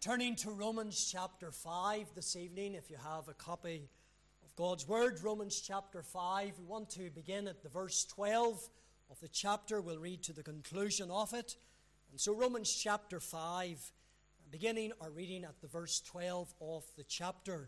turning to Romans chapter 5 this evening. If you have a copy of God's Word, Romans chapter 5, we want to begin at the verse 12 of the chapter. We'll read to the conclusion of it. And so Romans chapter 5, beginning our reading at the verse 12 of the chapter.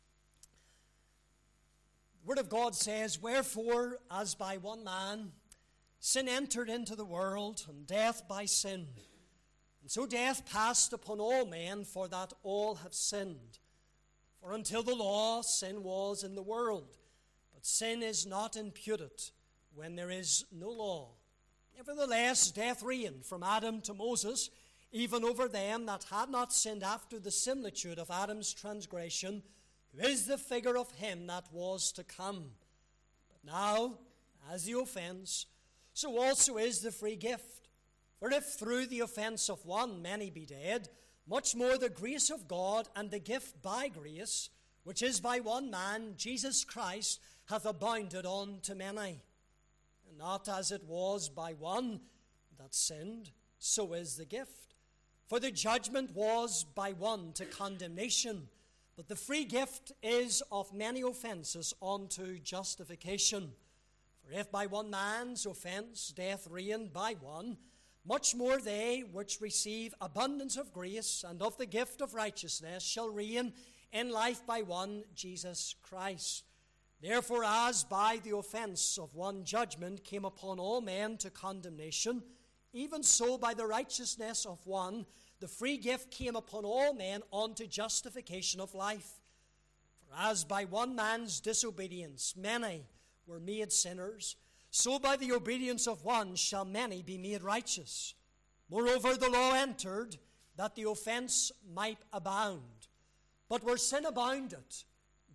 The Word of God says, "Wherefore, as by one man sin entered into the world, and death by sin, and so death passed upon all men, for that all have sinned. For until the law, sin was in the world, but sin is not imputed when there is no law. Nevertheless, death reigned from Adam to Moses, even over them that had not sinned after the similitude of Adam's transgression, who is the figure of him that was to come. But now, as the offense, so also is the free gift. For if through the offense of one many be dead, much more the grace of God and the gift by grace, which is by one man, Jesus Christ, hath abounded unto many. And not as it was by one that sinned, so is the gift. For the judgment was by one to condemnation, but the free gift is of many offences unto justification. For if by one man's offence death reigned by one, much more they which receive abundance of grace and of the gift of righteousness shall reign in life by one, Jesus Christ. Therefore, as by the offence of one judgment came upon all men to condemnation, even so by the righteousness of one the free gift came upon all men unto justification of life. For as by one man's disobedience many were made sinners, so by the obedience of one shall many be made righteous. Moreover, the law entered, that the offense might abound. But where sin abounded,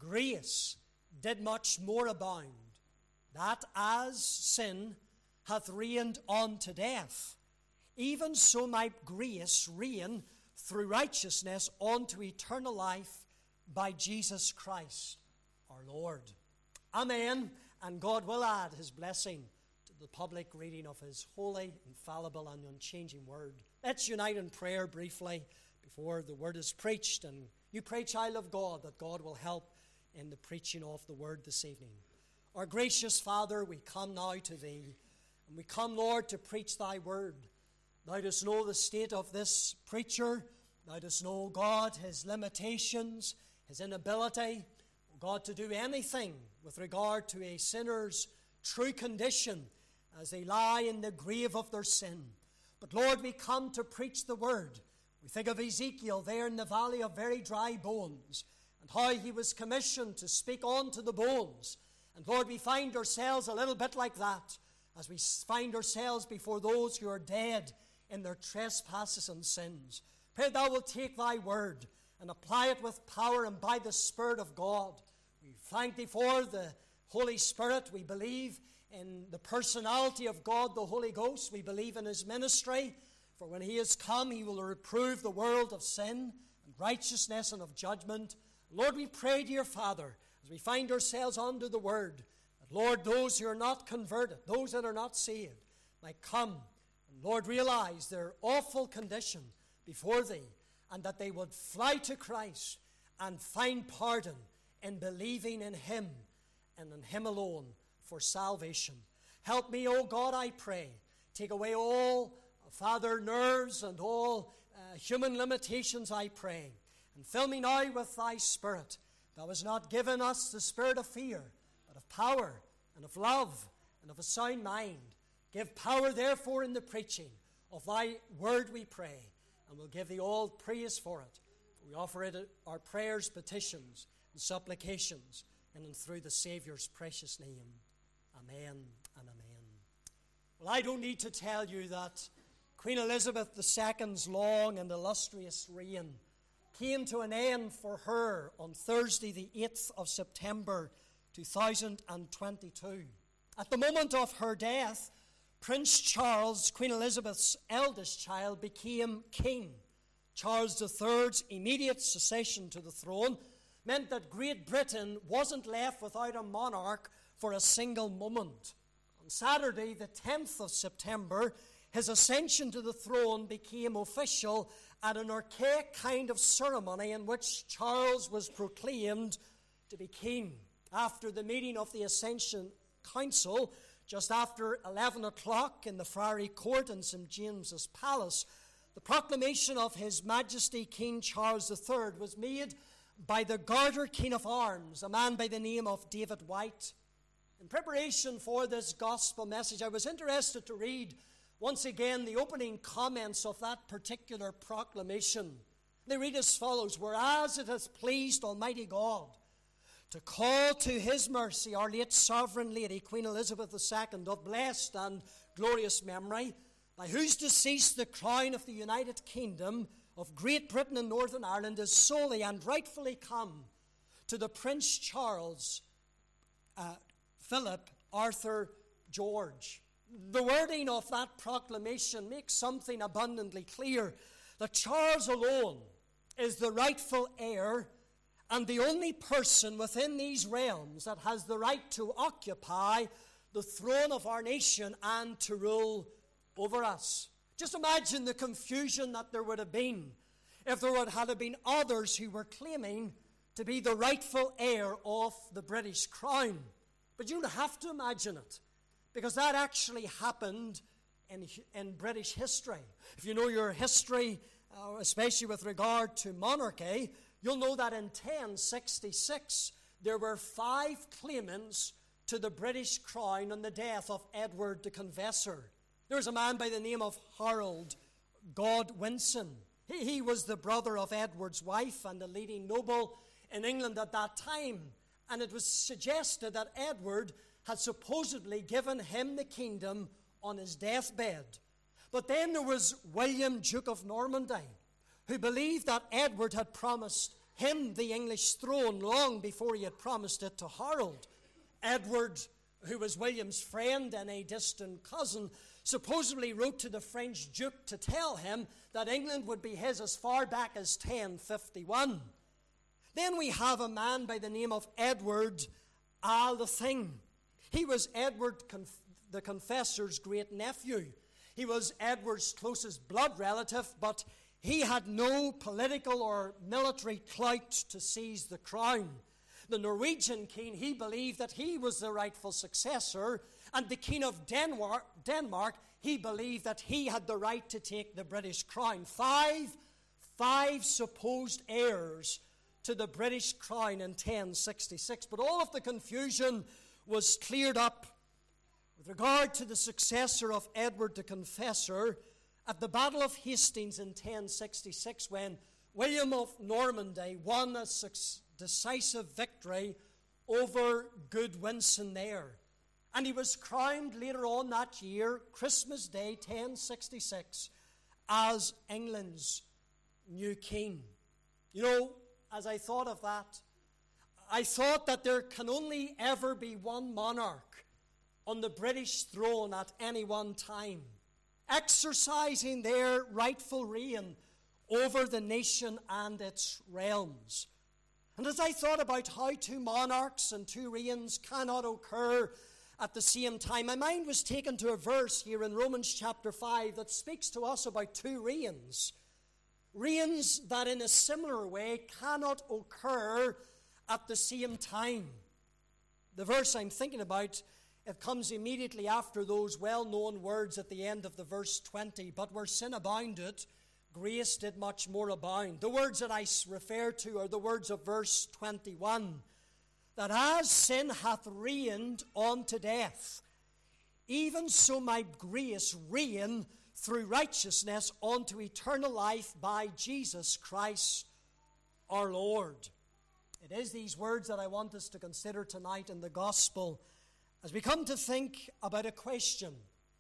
grace did much more abound, that as sin hath reigned unto death, even so might grace reign through righteousness unto eternal life by Jesus Christ our Lord." Amen. And God will add his blessing to the public reading of his holy, infallible, and unchanging word. Let's unite in prayer briefly before the word is preached. And you pray, child of God, that God will help in the preaching of the word this evening. Our gracious Father, we come now to thee. And we come, Lord, to preach thy word. Thou dost know the state of this preacher. Thou dost know, God, his limitations, his inability, God, to do anything with regard to a sinner's true condition as they lie in the grave of their sin. But Lord, we come to preach the word. We think of Ezekiel there in the valley of very dry bones, and how he was commissioned to speak unto the bones. And Lord, we find ourselves a little bit like that, as we find ourselves before those who are dead in their trespasses and sins. Pray thou wilt take thy word and apply it with power and by the Spirit of God. We thank thee for the Holy Spirit. We believe in the personality of God, the Holy Ghost. We believe in his ministry. For when he has come, he will reprove the world of sin and righteousness and of judgment. Lord, we pray, dear Father, as we find ourselves under the word, that, Lord, those who are not converted, those that are not saved, might come and, Lord, realize their awful condition before thee, and that they would fly to Christ and find pardon in believing in him and in him alone for salvation. Help me, O God, I pray. Take away all, Father, nerves and all human limitations, I pray. And fill me now with thy Spirit. Thou hast not given us the spirit of fear, but of power and of love and of a sound mind. Give power, therefore, in the preaching of thy word, we pray. And we'll give thee all praise for it. We offer it our prayers, petitions, and supplications, and through the Saviour's precious name. Amen and amen. Well, I don't need to tell you that Queen Elizabeth II's long and illustrious reign came to an end for her on Thursday, the 8th of September, 2022. At the moment of her death, Prince Charles, Queen Elizabeth's eldest child, became king. Charles III's immediate succession to the throne meant that Great Britain wasn't left without a monarch for a single moment. On Saturday, the 10th of September, his ascension to the throne became official at an archaic kind of ceremony in which Charles was proclaimed to be king. After the meeting of the Ascension Council, just after 11 o'clock in the Friary Court in St. James's Palace, the proclamation of His Majesty King Charles III was made by the Garter King of Arms, a man by the name of David White. In preparation for this gospel message, I was interested to read once again the opening comments of that particular proclamation. They read as follows: "Whereas it has pleased Almighty God to call to His mercy our late Sovereign Lady, Queen Elizabeth II, of blessed and glorious memory, by whose decease the crown of the United Kingdom of Great Britain and Northern Ireland is solely and rightfully come to the Prince Charles Philip Arthur George." The wording of that proclamation makes something abundantly clear, that Charles alone is the rightful heir and the only person within these realms that has the right to occupy the throne of our nation and to rule over us. Just imagine the confusion that there would have been if there had been others who were claiming to be the rightful heir of the British crown. But you don't have to imagine it, because that actually happened in British history. If you know your history, especially with regard to monarchy, you'll know that in 1066 there were 5 claimants to the British crown on the death of Edward the Confessor. There was a man by the name of Harold Godwinson. He was the brother of Edward's wife and a leading noble in England at that time. And it was suggested that Edward had supposedly given him the kingdom on his deathbed. But then there was William, Duke of Normandy, who believed that Edward had promised him the English throne long before he had promised it to Harold. Edward, who was William's friend and a distant cousin, supposedly wrote to the French Duke to tell him that England would be his as far back as 1051. Then we have a man by the name of Edward Al the Thing. He was Edward the Confessor's great nephew. He was Edward's closest blood relative, but he had no political or military clout to seize the crown. The Norwegian king, he believed that he was the rightful successor, and the king of Denmark, he believed that he had the right to take the British crown. Five supposed heirs to the British crown in 1066. But all of the confusion was cleared up with regard to the successor of Edward the Confessor at the Battle of Hastings in 1066, when William of Normandy won a decisive victory over Godwinson there. And he was crowned later on that year, Christmas Day 1066, as England's new king. You know, as I thought of that, I thought that there can only ever be one monarch on the British throne at any one time, exercising their rightful reign over the nation and its realms. And as I thought about how 2 monarchs and 2 reigns cannot occur at the same time, my mind was taken to a verse here in Romans chapter 5 that speaks to us about 2 reigns. Reigns that in a similar way cannot occur at the same time. The verse I'm thinking about, it comes immediately after those well-known words at the end of the verse 20. But where sin abounded, grace did much more abound. The words that I refer to are the words of verse 21. That as sin hath reigned unto death, even so might grace reign through righteousness unto eternal life by Jesus Christ our Lord. It is these words that I want us to consider tonight in the gospel as we come to think about a question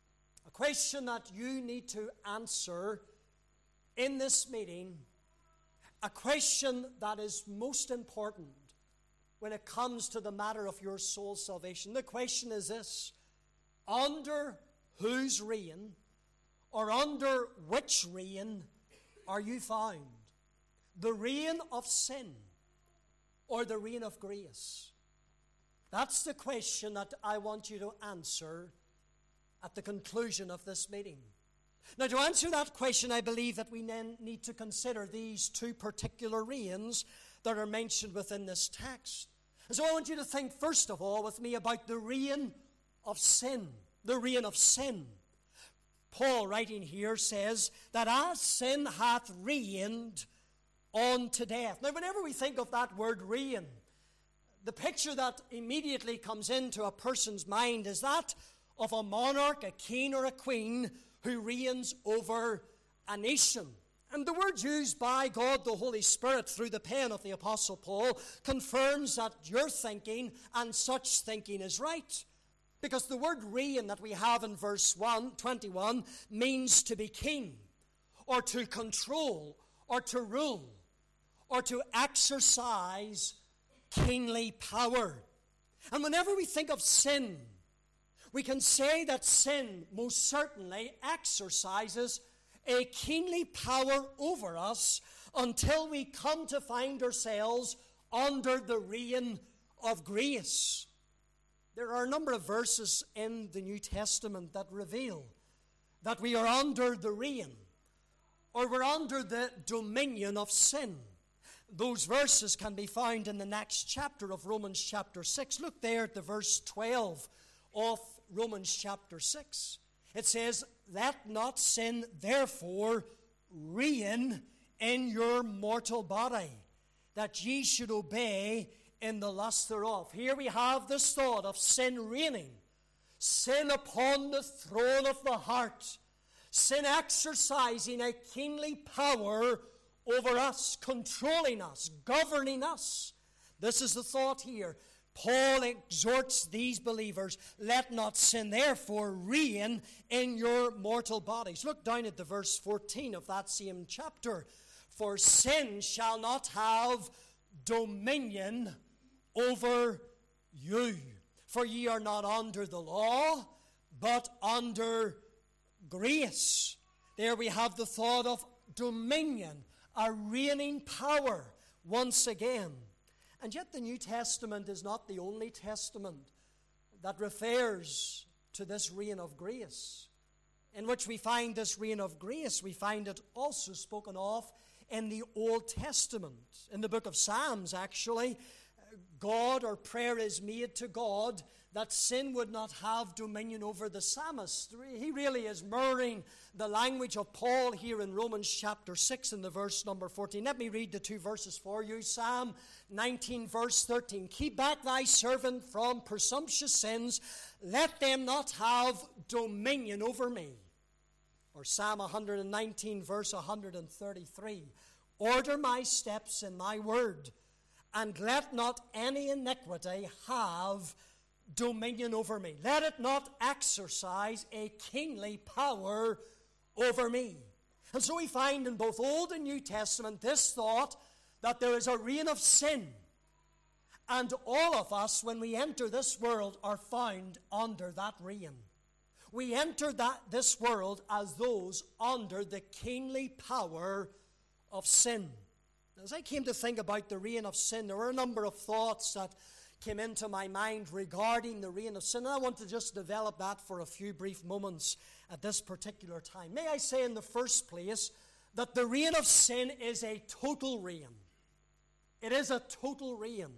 that you need to answer in this meeting, a question that is most important when it comes to the matter of your soul's salvation. The question is this: under whose reign or under which reign are you found? The reign of sin or the reign of grace? That's the question that I want you to answer at the conclusion of this meeting. Now, to answer that question, I believe that we then need to consider these two particular reigns that are mentioned within this text. And so I want you to think, first of all, with me about the reign of sin. The reign of sin. Paul, writing here, says that as sin hath reigned unto death. Now, whenever we think of that word reign, the picture that immediately comes into a person's mind is that of a monarch, a king or a queen, who reigns over a nation. And the word used by God the Holy Spirit through the pen of the Apostle Paul confirms that your thinking and such thinking is right. Because the word reign that we have in verse 21 means to be king, or to control, or to rule, or to exercise kingly power. And whenever we think of sin, we can say that sin most certainly exercises a kingly power over us until we come to find ourselves under the reign of grace. There are a number of verses in the New Testament that reveal that we are under the reign, or we're under the dominion of sin. Those verses can be found in the next chapter of Romans chapter 6. Look there at the verse 12 of Romans chapter 6. It says, "Let not sin therefore reign in your mortal body, that ye should obey in the lust thereof." Here we have this thought of sin reigning, sin upon the throne of the heart, sin exercising a kingly power over us, controlling us, governing us. This is the thought here. Paul exhorts these believers, let not sin therefore reign in your mortal bodies. Look down at the verse 14 of that same chapter. For sin shall not have dominion over you. For ye are not under the law, but under grace. There we have the thought of dominion, a reigning power once again. And yet the New Testament is not the only testament that refers to this reign of grace. In which we find this reign of grace, we find it also spoken of in the Old Testament. In the book of Psalms, actually, God, or prayer is made to God that sin would not have dominion over the psalmist. He really is mirroring the language of Paul here in Romans chapter 6 in the verse number 14. Let me read the two verses for you. Psalm 19 verse 13. Keep back thy servant from presumptuous sins. Let them not have dominion over me. Or Psalm 119 verse 133. Order my steps in thy word, and let not any iniquity have dominion over me. Let it not exercise a kingly power over me. And so we find in both Old and New Testament this thought that there is a reign of sin. And all of us, when we enter this world, are found under that reign. We enter this world as those under the kingly power of sin. As I came to think about the reign of sin, there were a number of thoughts that came into my mind regarding the reign of sin, and I want to just develop that for a few brief moments at this particular time. May I say in the first place that the reign of sin is a total reign. It is a total reign.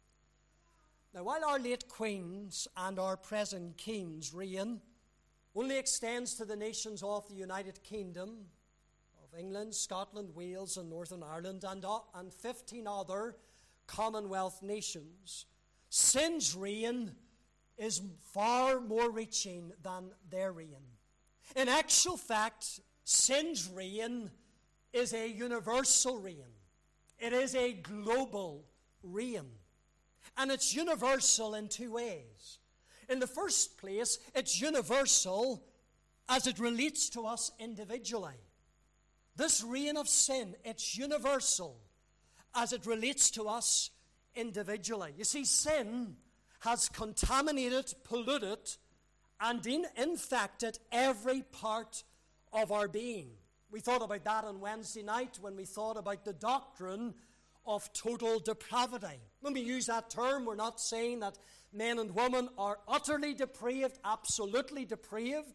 Now, while our late queens and our present kings' reign only extends to the nations of the United Kingdom, of England, Scotland, Wales, and Northern Ireland, and 15 other Commonwealth nations, sin's reign is far more reaching than their reign. In actual fact, sin's reign is a universal reign. It is a global reign. And it's universal in two ways. In the first place, it's universal as it relates to us individually. This reign of sin, it's universal as it relates to us individually. You see, sin has contaminated, polluted, and infected every part of our being. We thought about that on Wednesday night when we thought about the doctrine of total depravity. When we use that term, we're not saying that men and women are utterly depraved, absolutely depraved.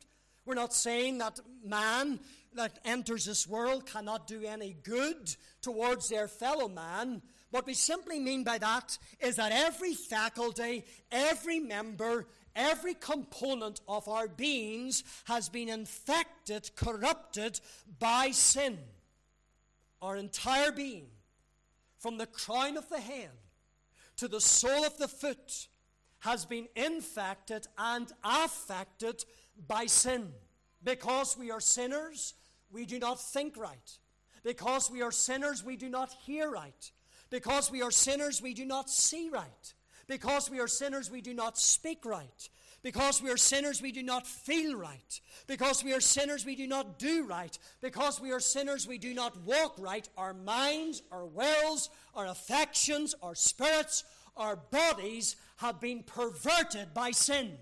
We're not saying that man that enters this world cannot do any good towards their fellow man. What we simply mean by that is that every faculty, every member, every component of our beings has been infected, corrupted by sin. Our entire being, from the crown of the head to the sole of the foot, has been infected and affected by sin. Because we are sinners, we do not think right. Because we are sinners, we do not hear right. Because we are sinners, we do not see right. Because we are sinners, we do not speak right. Because we are sinners, we do not feel right. Because we are sinners, we do not do right. Because we are sinners, we do not walk right. Our minds, our wills, our affections, our spirits, our bodies have been perverted by sin.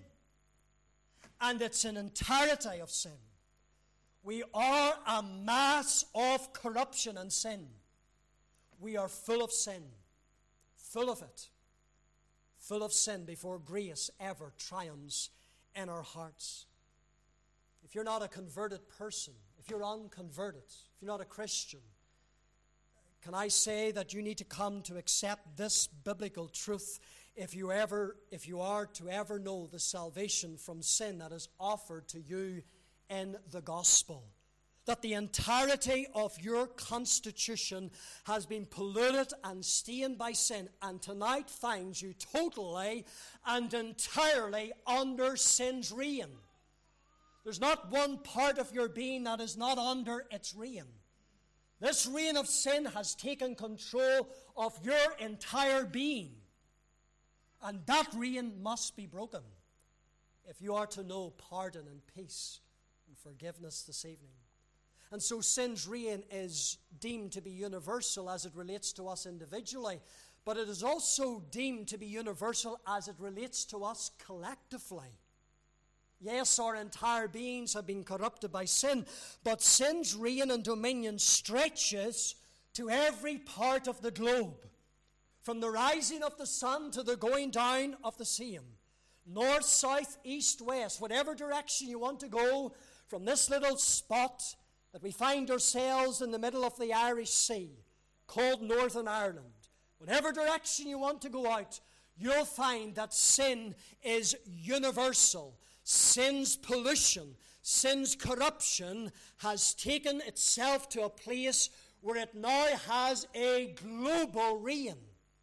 And it's an entirety of sin. We are a mass of corruption and sin. We are full of sin. Full of it. Full of sin before grace ever triumphs in our hearts. If you're not a converted person, if you're unconverted, if you're not a Christian, can I say that you need to come to accept this biblical truth if you are to ever know the salvation from sin that is offered to you in the gospel. That the entirety of your constitution has been polluted and stained by sin, and tonight finds you totally and entirely under sin's reign. There's not one part of your being that is not under its reign. This reign of sin has taken control of your entire being. And that reign must be broken if you are to know pardon and peace and forgiveness this evening. And so sin's reign is deemed to be universal as it relates to us individually, but it is also deemed to be universal as it relates to us collectively. Yes, our entire beings have been corrupted by sin, but sin's reign and dominion stretches to every part of the globe, from the rising of the sun to the going down of the same. North, south, east, west, whatever direction you want to go, from this little spot that we find ourselves in the middle of the Irish Sea, called Northern Ireland. Whatever direction you want to go out, you'll find that sin is universal. Sin's pollution, sin's corruption has taken itself to a place where it now has a global reign.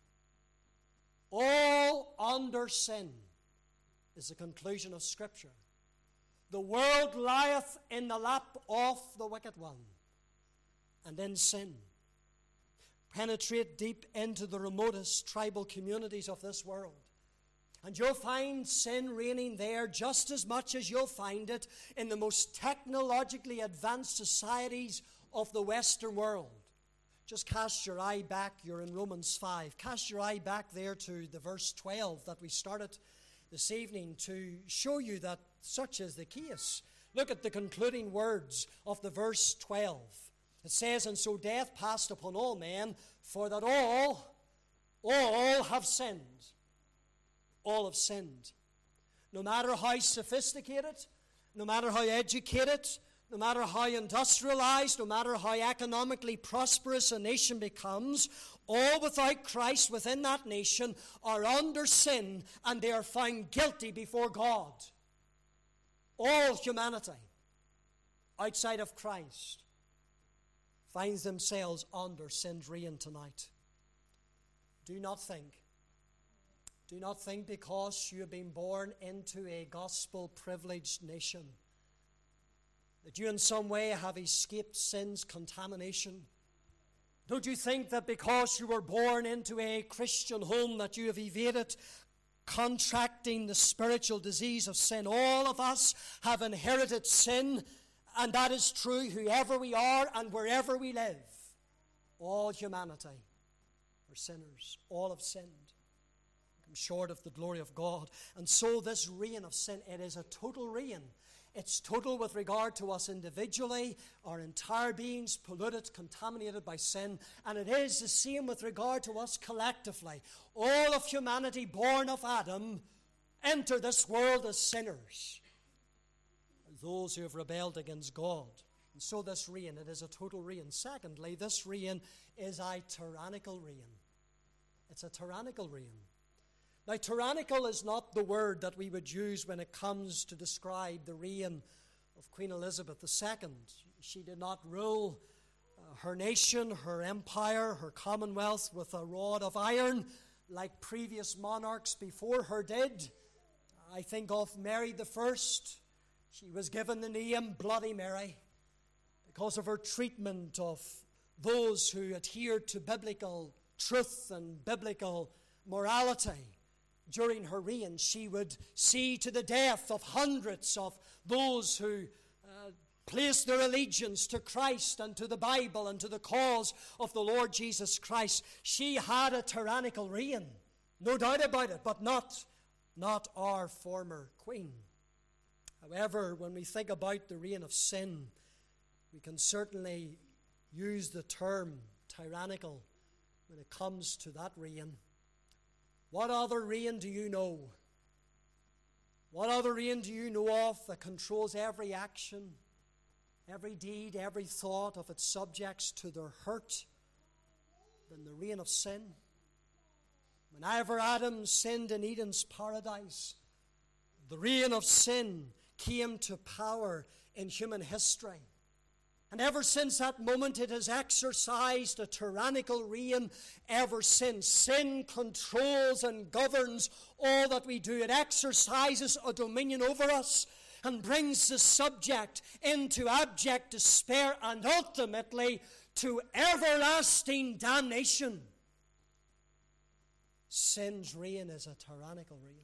All under sin is the conclusion of Scripture. The world lieth in the lap of the wicked one, and in sin. Penetrate deep into the remotest tribal communities of this world, and you'll find sin reigning there just as much as you'll find it in the most technologically advanced societies of the Western world. Just cast your eye back, you're in Romans 5. Cast your eye back there to the verse 12 that we started this evening to show you that such is the case. Look at the concluding words of the verse 12. It says, "And so death passed upon all men, for that all have sinned." All have sinned. No matter how sophisticated, no matter how educated, no matter how industrialized, no matter how economically prosperous a nation becomes, all without Christ within that nation are under sin, and they are found guilty before God. All humanity outside of Christ finds themselves under sin's reign tonight. Do not think because you have been born into a gospel-privileged nation that you in some way have escaped sin's contamination. Don't you think that because you were born into a Christian home that you have evaded contracting the spiritual disease of sin? All of us have inherited sin, and that is true whoever we are and wherever we live. All humanity are sinners. All have sinned, come short of the glory of God. And so this reign of sin, it is a total reign. It's total with regard to us individually, our entire beings polluted, contaminated by sin. And it is the same with regard to us collectively. All of humanity born of Adam enter this world as sinners. those who have rebelled against God. And so this reign, it is a total reign. Secondly, this reign is a tyrannical reign. It's a tyrannical reign. Now, tyrannical is not the word that we would use when it comes to describe the reign of Queen Elizabeth II. She did not rule her nation, her empire, her commonwealth with a rod of iron like previous monarchs before her did. I think of Mary I. She was given the name Bloody Mary because of her treatment of those who adhered to biblical truth and biblical morality. During her reign, she would see to the death of hundreds of those who placed their allegiance to Christ and to the Bible and to the cause of the Lord Jesus Christ. She had a tyrannical reign, no doubt about it, but not our former queen. However, when we think about the reign of sin, we can certainly use the term tyrannical when it comes to that reign. What other reign do you know? What other reign do you know of that controls every action, every deed, every thought of its subjects to their hurt than the reign of sin? Whenever Adam sinned in Eden's paradise, the reign of sin came to power in human history. And ever since that moment, it has exercised a tyrannical reign ever since. Sin controls and governs all that we do. It exercises a dominion over us and brings the subject into abject despair and ultimately to everlasting damnation. Sin's reign is a tyrannical reign.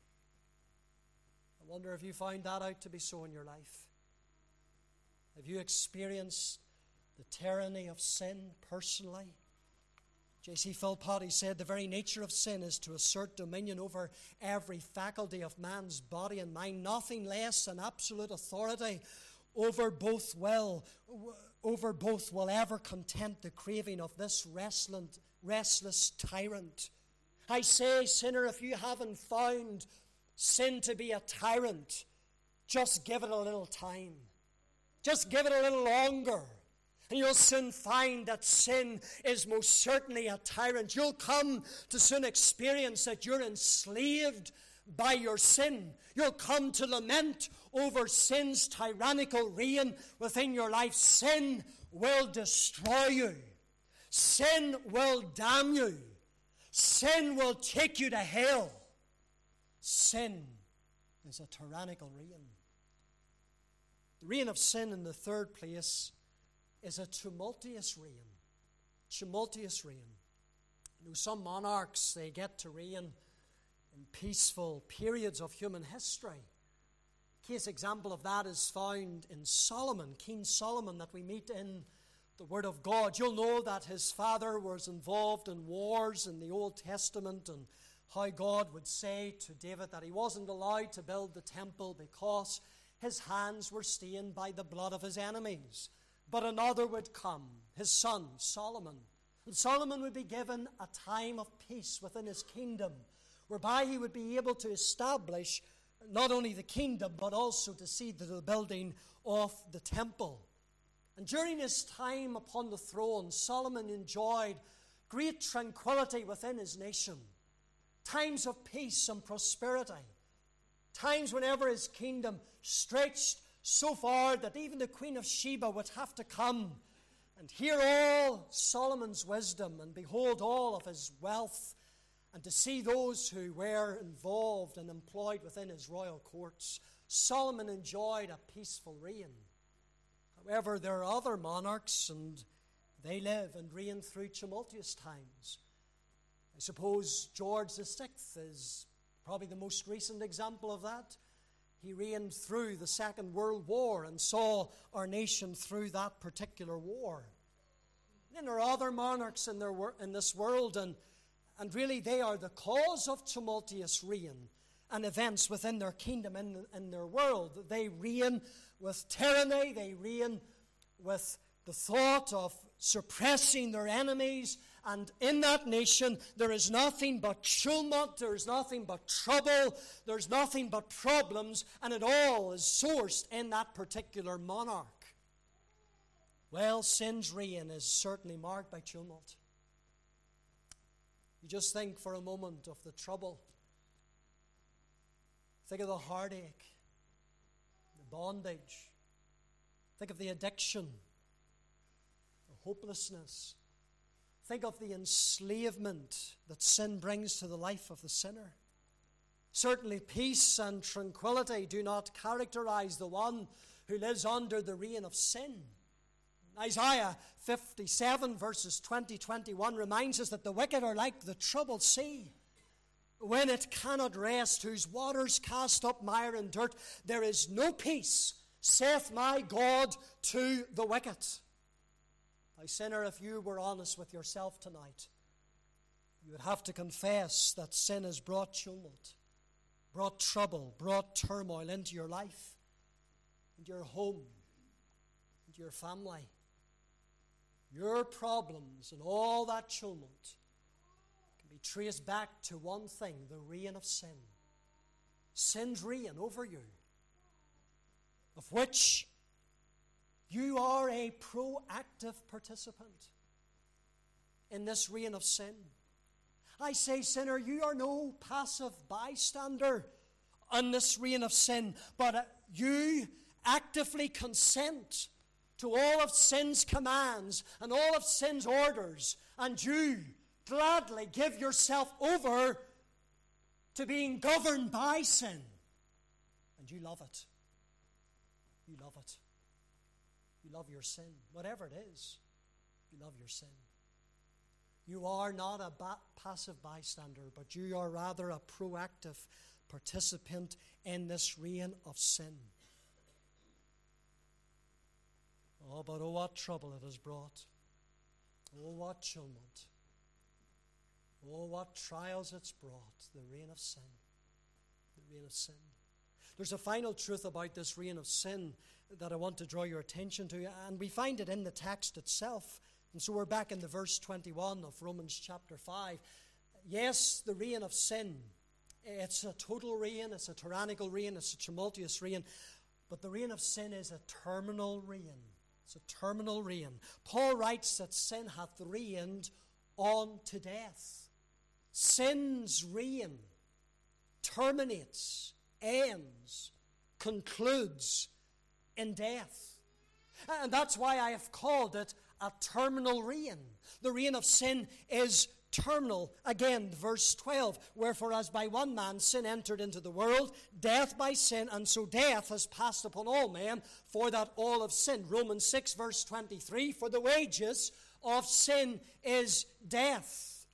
I wonder if you found that out to be so in your life. Have you experienced the tyranny of sin personally? J.C. Philpotty said the very nature of sin is to assert dominion over every faculty of man's body and mind, nothing less than absolute authority over both will ever content the craving of this restless tyrant. I say, sinner, if you haven't found sin to be a tyrant, just give it a little time. Just give it a little longer, and you'll soon find that sin is most certainly a tyrant. You'll come to soon experience that you're enslaved by your sin. You'll come to lament over sin's tyrannical reign within your life. Sin will destroy you. Sin will damn you. Sin will take you to hell. Sin is a tyrannical reign. The reign of sin, in the third place, is a tumultuous reign. Tumultuous reign. You know, some monarchs, they get to reign in peaceful periods of human history. Case example of that is found in Solomon, King Solomon, that we meet in the Word of God. You'll know that his father was involved in wars in the Old Testament, and how God would say to David that he wasn't allowed to build the temple because his hands were stained by the blood of his enemies. But another would come, his son, Solomon. And Solomon would be given a time of peace within his kingdom, whereby he would be able to establish not only the kingdom, but also to see to the building of the temple. And during his time upon the throne, Solomon enjoyed great tranquility within his nation. Times of peace and prosperity. Times whenever his kingdom stretched so far that even the Queen of Sheba would have to come and hear all Solomon's wisdom and behold all of his wealth, and to see those who were involved and employed within his royal courts. Solomon enjoyed a peaceful reign. However, there are other monarchs, and they live and reign through tumultuous times. I suppose George VI is probably the most recent example of that. He reigned through the Second World War and saw our nation through that particular war. Then there are other monarchs in this world, and really they are the cause of tumultuous reign and events within their kingdom and their world. They reign with tyranny, they reign with the thought of suppressing their enemies And in that nation, there is nothing but tumult, there is nothing but trouble, there's nothing but problems, and it all is sourced in that particular monarch. Well, sin's reign is certainly marked by tumult. You just think for a moment of the trouble. Think of the heartache, the bondage. Think of the addiction, the hopelessness. Think of the enslavement that sin brings to the life of the sinner. Certainly, peace and tranquility do not characterize the one who lives under the reign of sin. Isaiah 57 verses 20-21 reminds us that the wicked are like the troubled sea, when it cannot rest, whose waters cast up mire and dirt. There is no peace, saith my God to the wicked. My sinner, if you were honest with yourself tonight, you would have to confess that sin has brought tumult, brought trouble, brought turmoil into your life, into your home, into your family. Your problems and all that tumult can be traced back to one thing, the reign of sin. Sin's reign over you, of which you are a proactive participant in this reign of sin. I say, sinner, you are no passive bystander on this reign of sin, but you actively consent to all of sin's commands and all of sin's orders, and you gladly give yourself over to being governed by sin. And you love it. You love it. You love your sin. Whatever it is, you love your sin. You are not a passive bystander, but you are rather a proactive participant in this reign of sin. Oh, but oh, what trouble it has brought. Oh, what tumult. Oh, what trials it's brought. The reign of sin. The reign of sin. There's a final truth about this reign of sin that I want to draw your attention to, and we find it in the text itself. And so we're back in the verse 21 of Romans chapter 5. Yes, the reign of sin. It's a total reign, it's a tyrannical reign, it's a tumultuous reign. But the reign of sin is a terminal reign. It's a terminal reign. Paul writes that sin hath reigned on to death. Sin's reign terminates, ends, concludes in death. And that's why I have called it a terminal reign. The reign of sin is terminal. Again, verse 12, wherefore as by one man sin entered into the world, death by sin, and so death has passed upon all men, for that all have sinned. Romans 6 verse 23, for the wages of sin is death.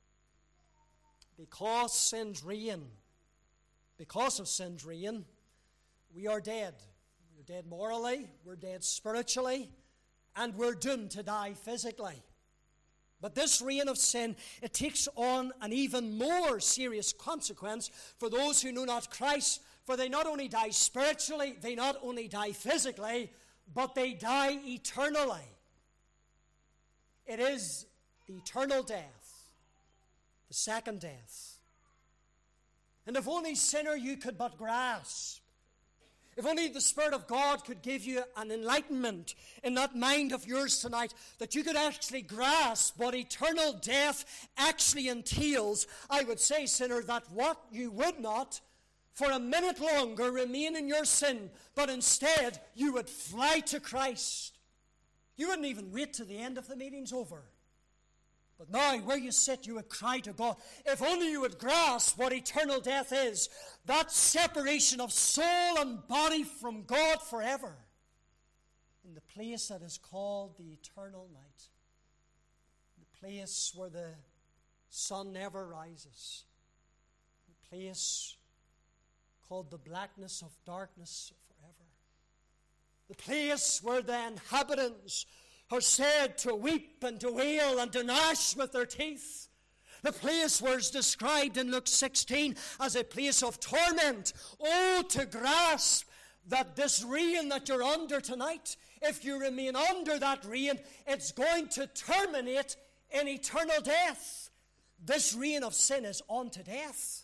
Because sin's reign, because of sin's reign, we are dead. We're dead morally, we're dead spiritually, and we're doomed to die physically. But this reign of sin, it takes on an even more serious consequence for those who know not Christ, for they not only die spiritually, they not only die physically, but they die eternally. It is the eternal death, the second death. And if only, sinner, you could but grasp, if only the Spirit of God could give you an enlightenment in that mind of yours tonight, that you could actually grasp what eternal death actually entails, I would say, sinner, that what you would not for a minute longer remain in your sin, but instead you would fly to Christ. You wouldn't even wait till the end of the meeting's over. But now, where you sit, you would cry to God, if only you would grasp what eternal death is, that separation of soul and body from God forever, in the place that is called the eternal night, the place where the sun never rises, the place called the blackness of darkness forever, the place where the inhabitants are said to weep and to wail and to gnash with their teeth. The place where it's described in Luke 16 as a place of torment. Oh, to grasp that this reign that you're under tonight, if you remain under that reign, it's going to terminate in eternal death. This reign of sin is unto death.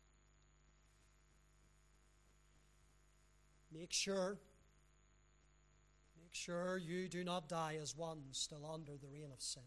Make sure you do not die as one still under the reign of sin.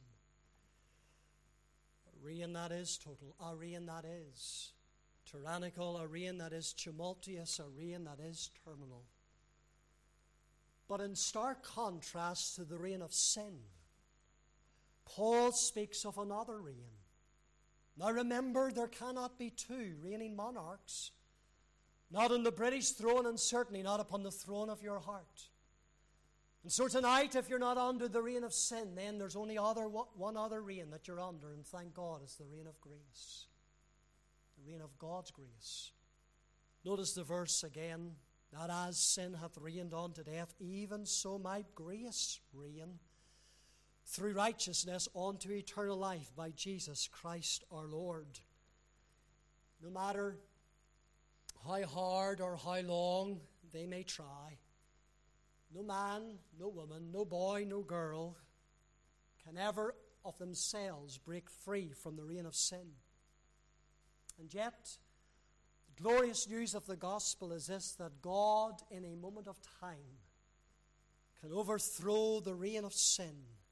A reign that is total, a reign that is tyrannical, a reign that is tumultuous, a reign that is terminal. But in stark contrast to the reign of sin, Paul speaks of another reign. Now remember, there cannot be two reigning monarchs, not on the British throne and certainly not upon the throne of your heart. And so tonight, if you're not under the reign of sin, then there's only one other reign that you're under, and thank God it's the reign of grace. The reign of God's grace. Notice the verse again, that as sin hath reigned unto death, even so might grace reign through righteousness unto eternal life by Jesus Christ our Lord. No matter how hard or how long they may try, no man, no woman, no boy, no girl can ever of themselves break free from the reign of sin. And yet, the glorious news of the gospel is this, that God, in a moment of time, can overthrow the reign of sin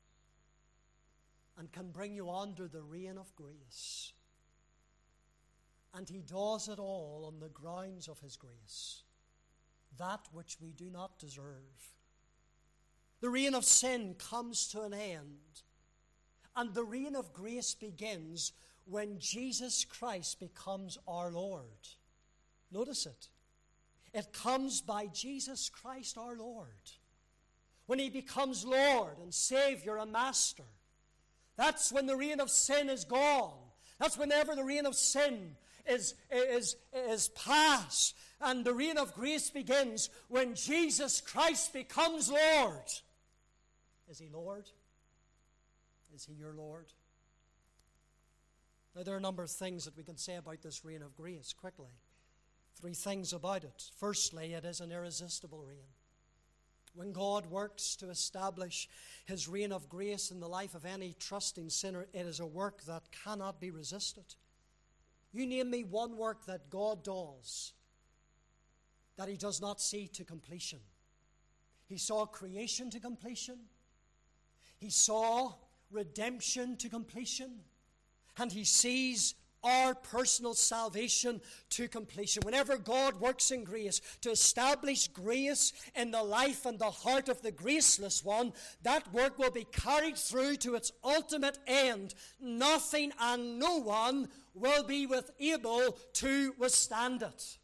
and can bring you under the reign of grace. And he does it all on the grounds of his grace, that which we do not deserve. The reign of sin comes to an end, and the reign of grace begins when Jesus Christ becomes our Lord. Notice it. It comes by Jesus Christ our Lord. When he becomes Lord and Savior and Master, that's when the reign of sin is gone. That's whenever the reign of sin is past, and the reign of grace begins when Jesus Christ becomes Lord. Is he Lord? Is he your Lord? Now, there are a number of things that we can say about this reign of grace quickly. 3 things about it. Firstly, it is an irresistible reign. When God works to establish his reign of grace in the life of any trusting sinner, it is a work that cannot be resisted. You name me one work that God does that he does not see to completion. He saw creation to completion. He saw redemption to completion. And he sees our personal salvation to completion. Whenever God works in grace to establish grace in the life and the heart of the graceless one, that work will be carried through to its ultimate end. Nothing and no one will be able to withstand it.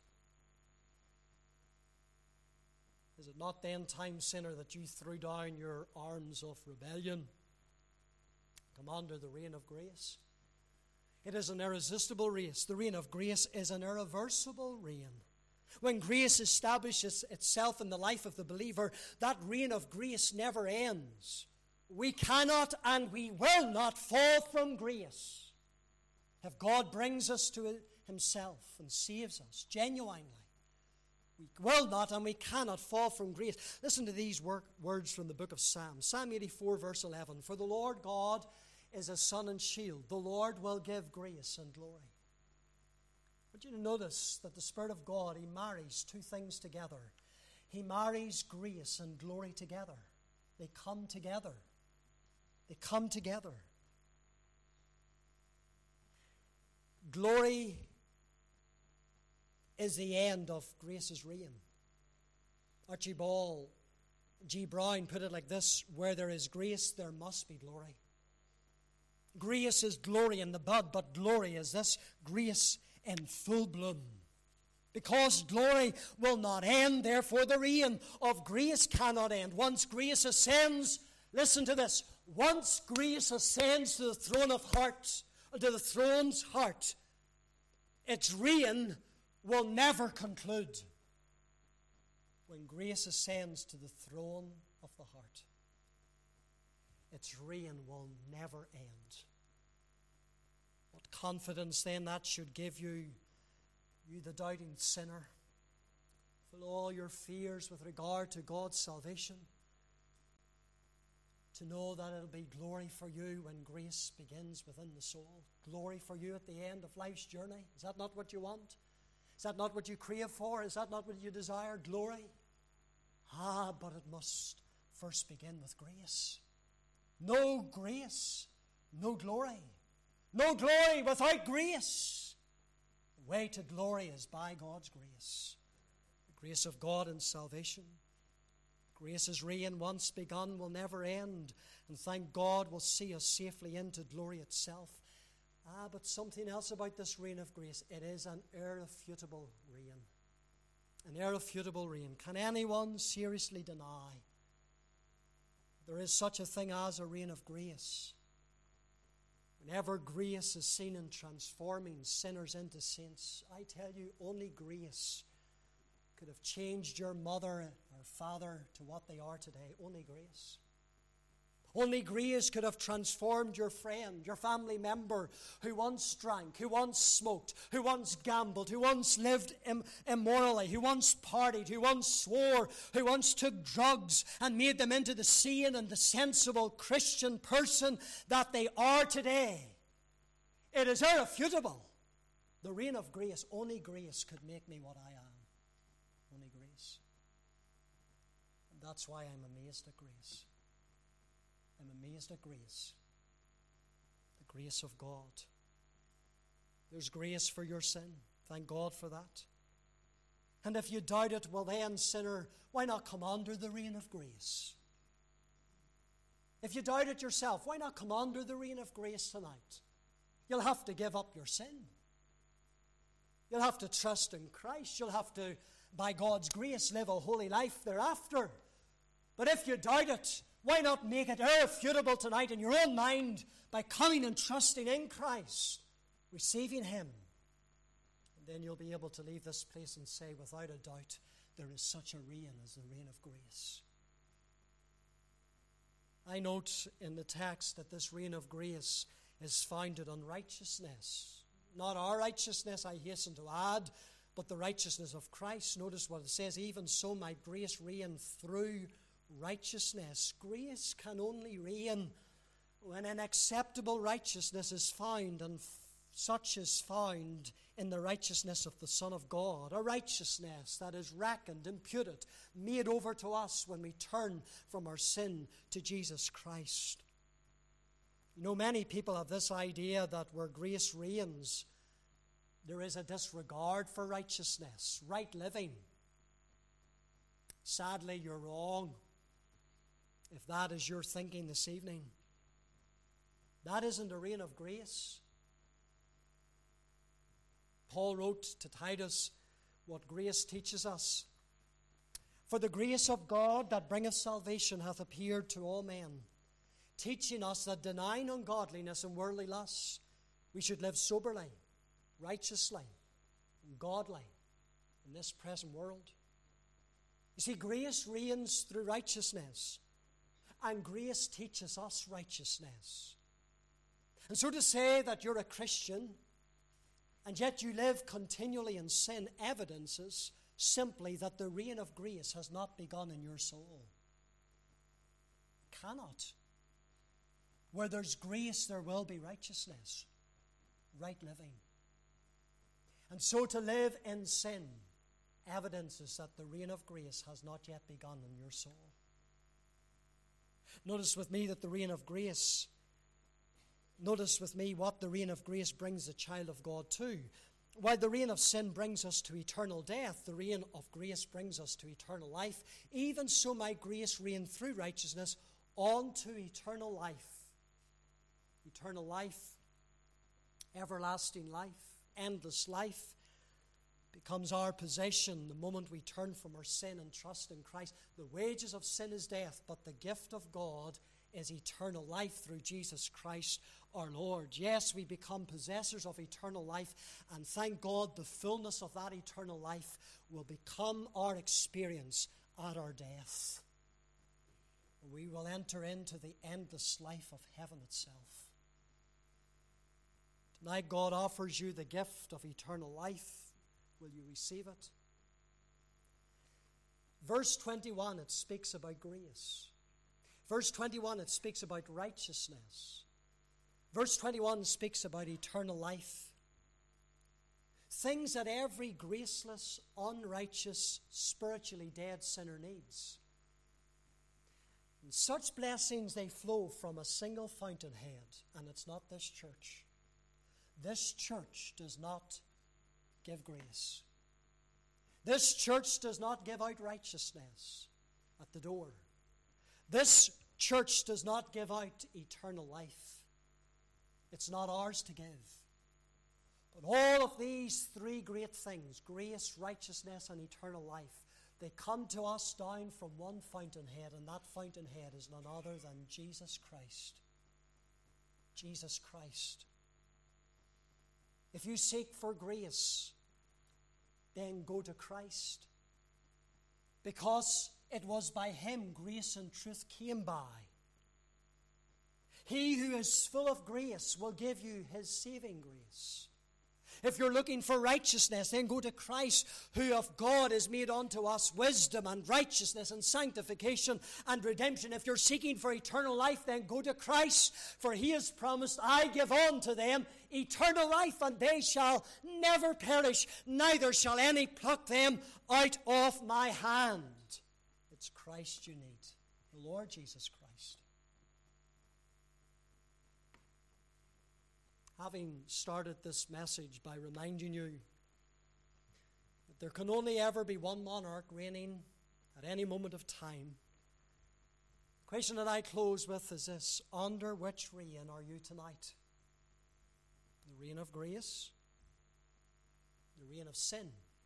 Is it not then, time sinner, that you threw down your arms of rebellion? Come under the reign of grace. It is an irresistible race. The reign of grace is an irreversible reign. When grace establishes itself in the life of the believer, that reign of grace never ends. We cannot and we will not fall from grace if God brings us to himself and saves us genuinely. We will not and we cannot fall from grace. Listen to these words from the book of Psalms. Psalm 84, verse 11. For the Lord God is a sun and shield. The Lord will give grace and glory. I want you to notice that the Spirit of God, he marries 2 things together. He marries grace and glory together. They come together. They come together. Glory is the end of grace's reign. Archibald G. Brown put it like this: where there is grace, there must be glory. Grace is glory in the bud, but glory is this: grace in full bloom. Because glory will not end, therefore the reign of grace cannot end. Once grace ascends, listen to this, once grace ascends to the throne of hearts, to the throne's heart, its reign will never conclude. When grace ascends to the throne of the heart, its reign will never end. What confidence then that should give you, you the doubting sinner, full all your fears with regard to God's salvation. to know that it'll be glory for you when grace begins within the soul. Glory for you at the end of life's journey. Is that not what you want? Is that not what you crave for? Is that not what you desire? Glory? But it must first begin with grace. No grace, no glory. No glory without grace. The way to glory is by God's grace. The grace of God in salvation. Grace's reign, once begun, will never end. And thank God will see us safely into glory itself. But something else about this reign of grace. It is an irrefutable reign. An irrefutable reign. Can anyone seriously deny there is such a thing as a reign of grace? Whenever grace is seen in transforming sinners into saints, I tell you, only grace could have changed your mother or father to what they are today. Only grace. Only grace could have transformed your friend, your family member who once drank, who once smoked, who once gambled, who once lived immorally, who once partied, who once swore, who once took drugs and made them into the sane and the sensible Christian person that they are today. It is irrefutable. The reign of grace, only grace could make me what I am. Only grace. And that's why I'm amazed at grace. I'm amazed at grace. The grace of God. There's grace for your sin. Thank God for that. And if you doubt it, well then, sinner, why not come under the reign of grace? If you doubt it yourself, why not come under the reign of grace tonight? You'll have to give up your sin. You'll have to trust in Christ. You'll have to, by God's grace, live a holy life thereafter. But if you doubt it, why not make it irrefutable tonight in your own mind by coming and trusting in Christ, receiving Him? And then you'll be able to leave this place and say, without a doubt, there is such a reign as the reign of grace. I note in the text that this reign of grace is founded on righteousness. Not our righteousness, I hasten to add, but the righteousness of Christ. Notice what it says, even so might grace reign through righteousness. Grace can only reign when an acceptable righteousness is found, and such is found in the righteousness of the Son of God, a righteousness that is reckoned, imputed, made over to us when we turn from our sin to Jesus Christ. You know, many people have this idea that where grace reigns, there is a disregard for righteousness, right living. Sadly, you're wrong if that is your thinking this evening. That isn't a reign of grace. Paul wrote to Titus what grace teaches us. For the grace of God that bringeth salvation hath appeared to all men, teaching us that denying ungodliness and worldly lusts, we should live soberly, righteously, and godly in this present world. You see, grace reigns through righteousness, and grace teaches us righteousness. And so to say that you're a Christian, and yet you live continually in sin, evidences simply that the reign of grace has not begun in your soul. It cannot. Where there's grace, there will be righteousness, right living. And so to live in sin evidences that the reign of grace has not yet begun in your soul. Notice with me what the reign of grace brings the child of God to. While the reign of sin brings us to eternal death, the reign of grace brings us to eternal life. Even so might grace reign through righteousness on to eternal life. Eternal life, everlasting life, endless life becomes our possession the moment we turn from our sin and trust in Christ. The wages of sin is death, but the gift of God is eternal life through Jesus Christ our Lord. Yes, we become possessors of eternal life, and thank God the fullness of that eternal life will become our experience at our death. We will enter into the endless life of heaven itself. Tonight God offers you the gift of eternal life. Will you receive it? Verse 21, it speaks about grace. Verse 21, it speaks about righteousness. Verse 21 speaks about eternal life. Things that every graceless, unrighteous, spiritually dead sinner needs. And such blessings, they flow from a single fountainhead, and it's not this church. This church does not give grace. This church does not give out righteousness at the door. This church does not give out eternal life. It's not ours to give. But all of these three great things, grace, righteousness, and eternal life, they come to us down from one fountainhead, and that fountainhead is none other than Jesus Christ. Jesus Christ. If you seek for grace, then go to Christ. Because it was by Him grace and truth came by. He who is full of grace will give you His saving grace. If you're looking for righteousness, then go to Christ, who of God is made unto us wisdom and righteousness and sanctification and redemption. If you're seeking for eternal life, then go to Christ, for He has promised, I give unto them eternal life, and they shall never perish, neither shall any pluck them out of my hand. It's Christ you need, the Lord Jesus Christ. Having started this message by reminding you that there can only ever be one monarch reigning at any moment of time, the question that I close with is this: under which reign are you tonight? The reign of grace? The reign of sin?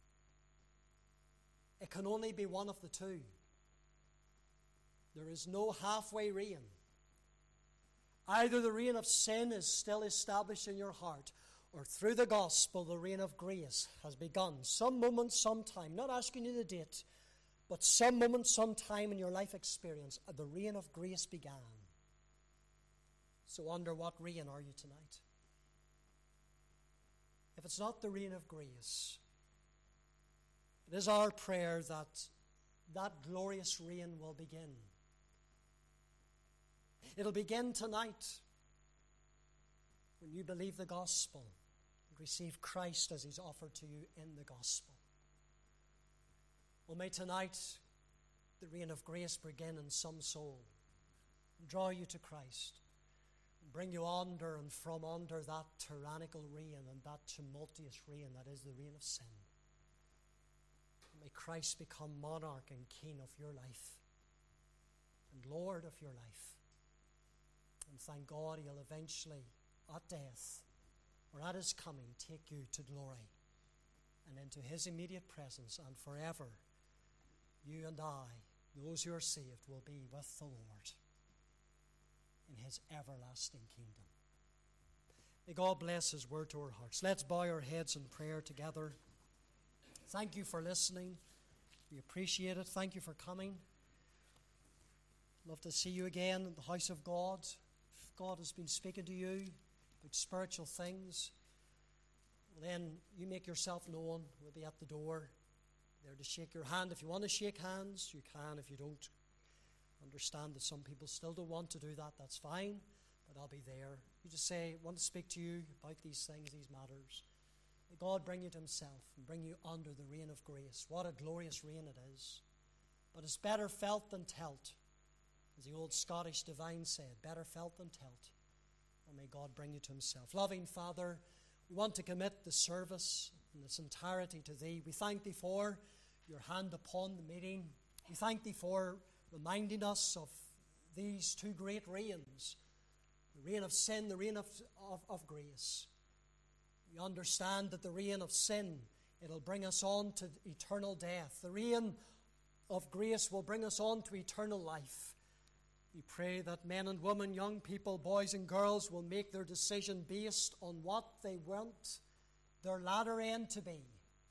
It can only be one of the two. There is no halfway reign. Either the reign of sin is still established in your heart, or through the gospel, the reign of grace has begun. Some moment, some time, not asking you the date, but some moment, some time in your life experience, the reign of grace began. So under what reign are you tonight? If it's not the reign of grace, it is our prayer that that glorious reign will begin. It'll begin tonight when you believe the gospel and receive Christ as He's offered to you in the gospel. Well, may tonight the reign of grace begin in some soul and draw you to Christ and bring you under and from under that tyrannical reign and that tumultuous reign that is the reign of sin. May Christ become monarch and king of your life and Lord of your life. And thank God He'll eventually, at death or at His coming, take you to glory and into His immediate presence, and forever you and I, those who are saved, will be with the Lord in His everlasting kingdom. May God bless His word to our hearts. Let's bow our heads in prayer together. Thank you for listening. We appreciate it. Thank you for coming. Love to see you again in the house of God. If God has been speaking to you about spiritual things, then you make yourself known. We'll be at the door there to shake your hand. If you want to shake hands, you can. If you don't, understand that some people still don't want to do that. That's fine, but I'll be there. You just say, I want to speak to you about these things, these matters. May God bring you to Himself and bring you under the reign of grace. What a glorious reign it is. But it's better felt than telt. As the old Scottish divine said, better felt than telt. And may God bring you to Himself. Loving Father, we want to commit the service in its entirety to Thee. We thank Thee for Your hand upon the meeting. We thank Thee for reminding us of these two great reigns, the reign of sin, the reign of grace. We understand that the reign of sin, it'll bring us on to eternal death. The reign of grace will bring us on to eternal life. We pray that men and women, young people, boys and girls will make their decision based on what they want their latter end to be.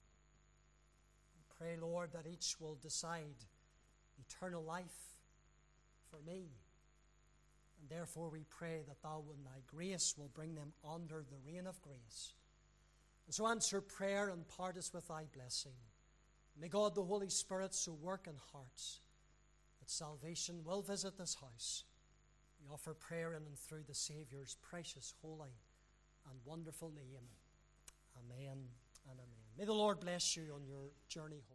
We pray, Lord, that each will decide eternal life for me. And therefore we pray that Thou in Thy grace will bring them under the reign of grace. And so answer prayer and part us with Thy blessing. May God the Holy Spirit so work in hearts that salvation will visit this house. We offer prayer in and through the Saviour's precious, holy, and wonderful name. Amen and amen. May the Lord bless you on your journey home.